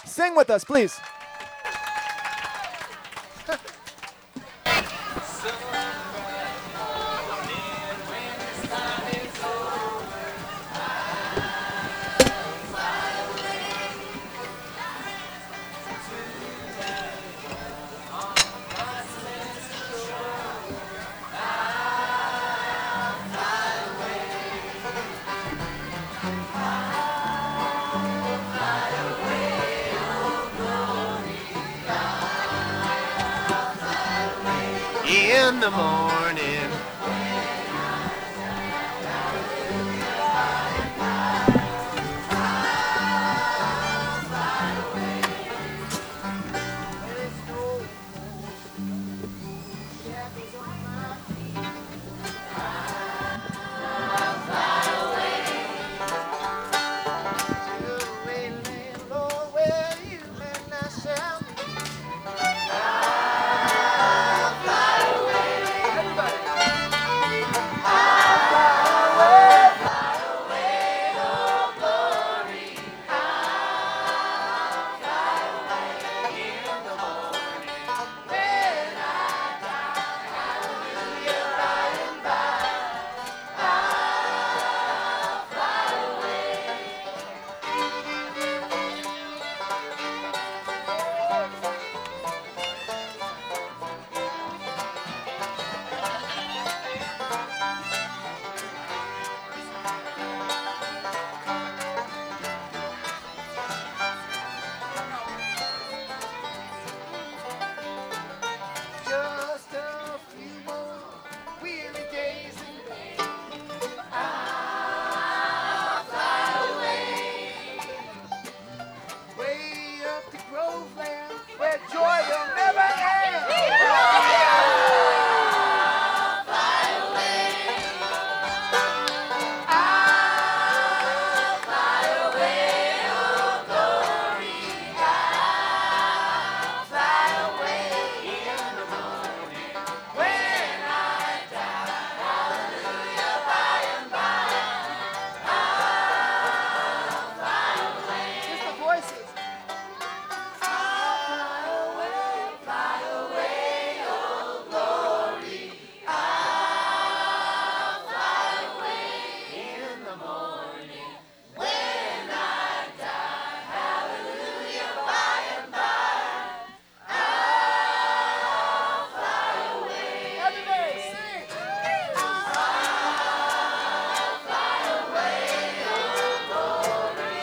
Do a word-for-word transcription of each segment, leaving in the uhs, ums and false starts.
Sing with us, please. In the morning. Just a few more weary days in vain. I'll fly away, way up to Groveland, where joy will never end. I'll fly away. I'll fly away, oh glory. I'll fly away in the morning when I die. Hallelujah, by and by. I'll fly away. Just the voices. I'll fly away, fly away, oh glory. I'll fly away in the morning when I die. Hallelujah, by and by. I'll fly away. Everybody sing. I'll fly away, oh glory.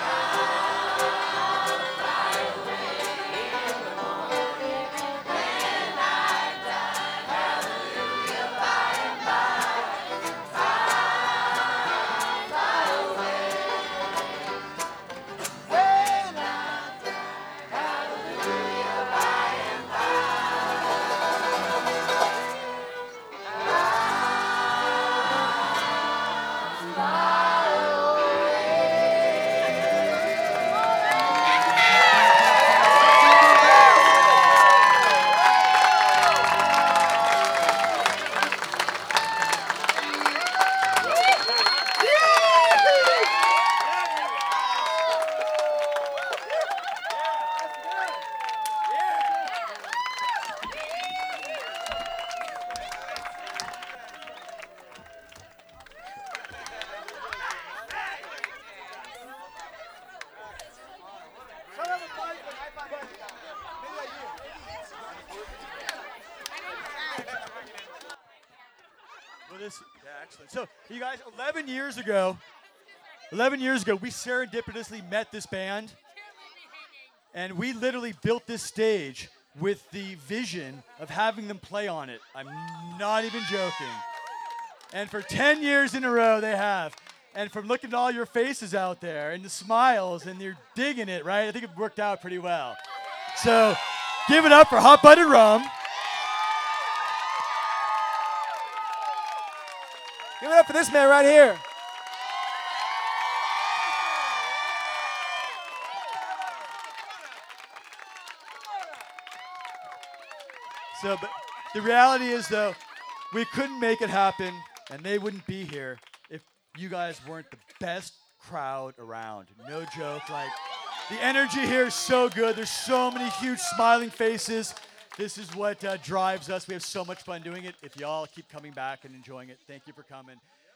I'll fly away in the morning when I die. Hallelujah, by and by. I'll fly away when I die. Hallelujah, by and Well, this, yeah, excellent. So, you guys, eleven years ago, eleven years ago, we serendipitously met this band, and we literally built this stage with the vision of having them play on it. I'm not even joking. And for ten years in a row, they have. And from looking at all your faces out there and the smiles, and you're digging it, right? I think it worked out pretty well. So, give it up for Hot Buttered Rum. Give it up for this man right here. So, but the reality is, though, we couldn't make it happen, and they wouldn't be here if you guys weren't the best crowd around. No joke. Like, The energy here is so good. There's so many huge smiling faces. This is what uh, drives us. We have so much fun doing it. If y'all keep coming back and enjoying it, thank you for coming.